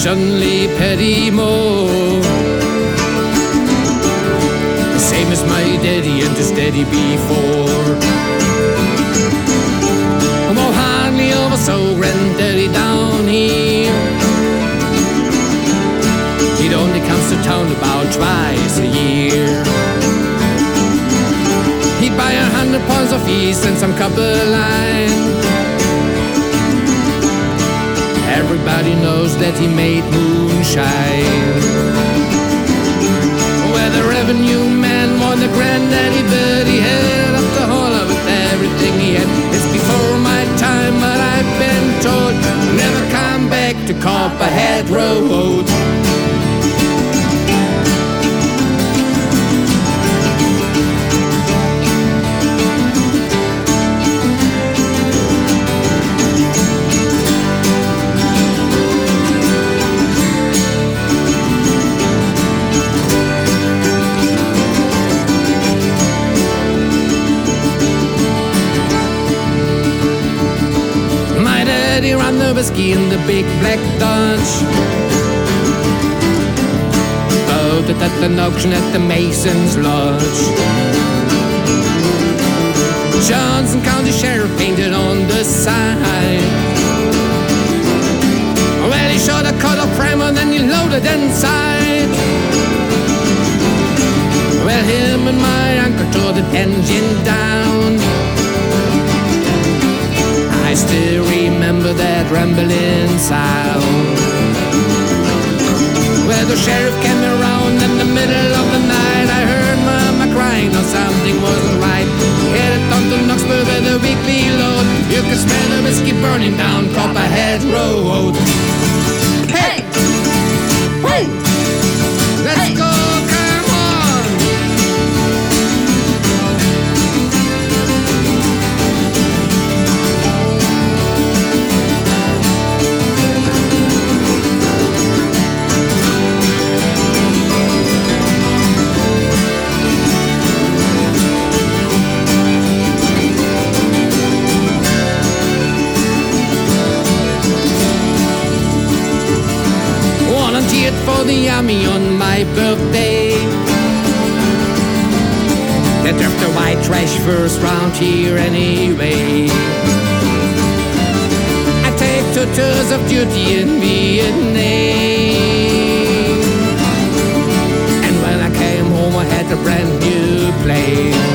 suddenly petty more. The same as my daddy and his daddy before. Oh, hardly over so granddaddy down here. He only comes to town about twice a year. He'd buy 100 pounds of yeast and some copper line. Everybody knows that he made moonshine. Where the revenue man won the granddaddy, but he had up the whole of it, everything he had. It's before my time, but I've been told never come back to Copperhead Road. He ran the whiskey in the big black Dodge. Bought it at an auction at the Mason's Lodge. Johnson County Sheriff painted on the side. Well, he shot a cut of primer, then he loaded inside. Well, him and my uncle tore the engine down. I still remember that rambling sound. Where the sheriff came around in the middle of the night. I heard mama crying, no, something wasn't right. Headed down to Knoxville with a weekly load. You could smell the whiskey burning down Copperhead Road. Hey! Hey! Let's go, come on! Volunteered for the army on my birthday. They left the white trash first round here anyway. I take 2 tours of duty in Vietnam. And when I came home I had a brand new plane.